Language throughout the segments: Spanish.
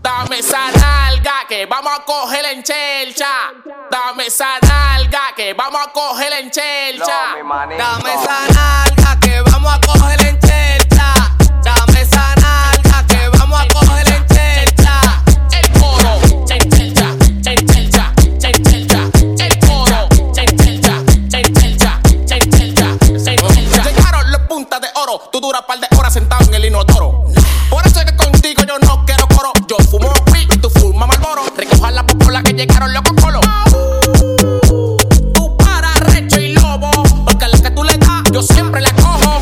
Dame esa nalga que vamos a coger en chelcha. Dame esa nalga que vamos a coger en chelcha. Dame esa nalga que vamos a coger en chelcha. Dame esa nalga que vamos a coger en chelcha. El coro, chelcha, chelcha, chelcha. El coro, chelcha, chelcha, chelcha. Llegaron los puntas de oro. Tú duras par de horas sentado en el inodoro. Por eso es que contigo yo no quiero coro. Yo fumo weed y tú fumas Marlboro. Recoja la popola que llegaron los cocolos. Tú para recho y lobo, porque a la que tú le das yo siempre la cojo.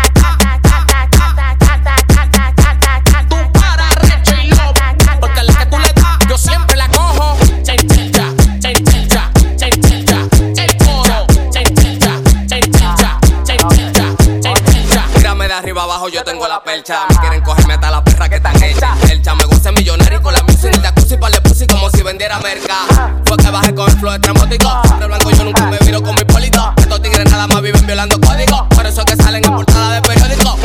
Tú para recho y lobo, porque a la que tú le das yo siempre la cojo. Chelcha, chelcha, chelcha. El coro, chelcha, chelcha, chelcha, chelcha. Mírame de arriba abajo, yo tengo la percha. Me quieren cogerme hasta la perra que están hechas. El chame gusta millonario con la music y la jacuzzi pa' le pussy como si vendiera merca. Fue que bajé con el flow estrambótico. Siempre blanco, yo nunca me viro con mi polito. Estos tigres nada más viven violando códigos. Por eso es que salen en portada de periódico.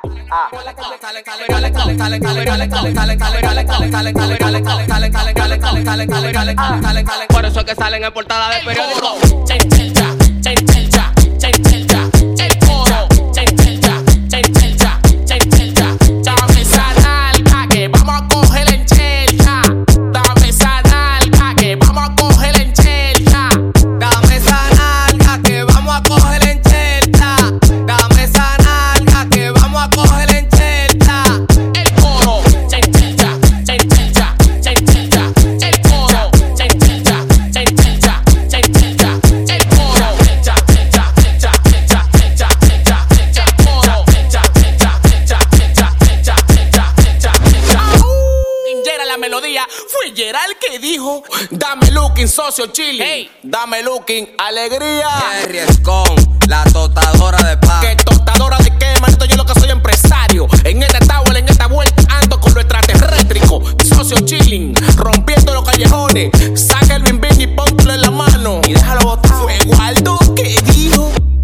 Por eso es que salen en portada de periódico. Chelcha, chelcha, chelcha. El coro, chelcha, chelcha, chelcha. Dame esa nalga que vamos a coger en chelcha. Dame esa nalga que vamos a coger en chelcha. Dame esa nalga que vamos a coger en chelcha. Dame esa nalga que vamos a coger en chelcha. El coro, chelcha, chelcha, chelcha. El coro, chelcha, chelcha, chelcha. El coro, chelcha, chelcha, chelcha, chelcha, chelcha. El coro, chelcha, chelcha, chelcha, chelcha, chelcha, chelcha. Yera la melodía, fue Yera el que dijo: dame looking, socio chili. Hey, dame looking, alegría. Jerry Escon, la tostadora de pan. ¿Qué tostadora de qué, manito? Yo lo que soy empresario. En esta tabla, en esta vuelta, ando con lo extraterrétrico. Socio chilling, rompiendo los callejones. Saca el bim bim y póntelo en la mano. Y déjalo botar. Fue Waldo que dijo: